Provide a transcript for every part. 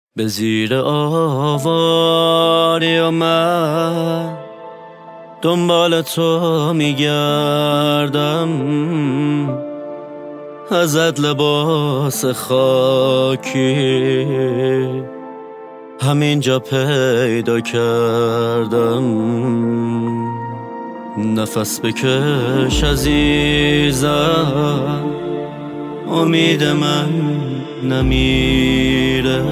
به زیر آواری و من دنبال تو میگردم، ازت لباس خاکی همینجا پیدا کردم. نفس بکش عزیزم، امید من نمیره،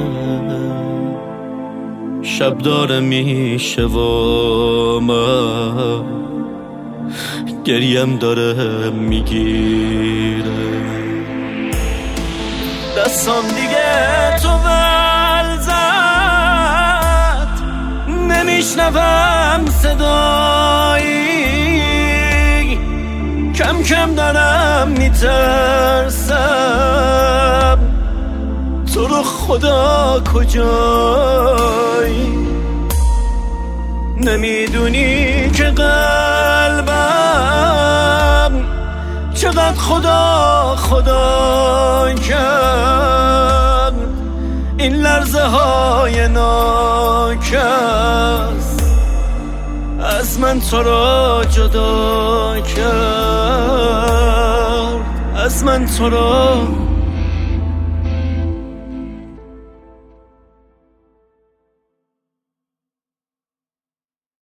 شب داره میشه و من گریم داره میگیره. دستم دیگه تو ول زد، نمیشنوم صدایی، کم کم دارم میترسم تو رو خدا کجایی. نمیدونی که قلبم چقدر خدا خدا کرد، این لرزه های ناکس از من تو را جدا کرد، از من تو را